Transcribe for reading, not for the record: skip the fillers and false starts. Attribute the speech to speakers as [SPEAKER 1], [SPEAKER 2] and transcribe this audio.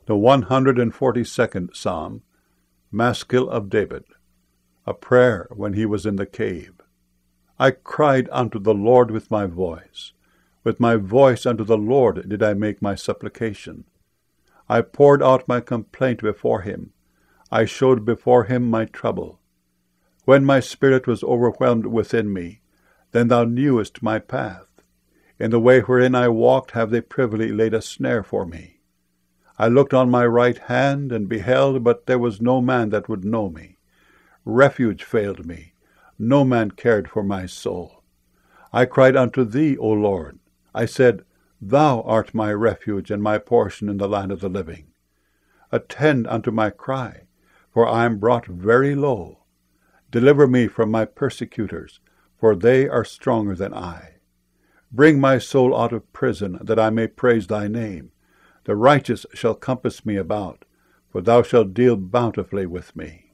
[SPEAKER 1] The 142nd Psalm, Maskil of David, a prayer when he was in the cave. I cried unto the Lord with my voice. With my voice unto the Lord did I make my supplication. I poured out my complaint before him. I showed before him my trouble. When my spirit was overwhelmed within me, then thou knewest my path. In the way wherein I walked have they privily laid a snare for me. I looked on my right hand, and beheld, but there was no man that would know me. Refuge failed me. No man cared for my soul. I cried unto thee, O Lord. I said, Thou art my refuge and my portion in the land of the living. Attend unto my cry, for I am brought very low. Deliver me from my persecutors, for they are stronger than I. Bring my soul out of prison, that I may praise thy name. The righteous shall compass me about, for thou shalt deal bountifully with me.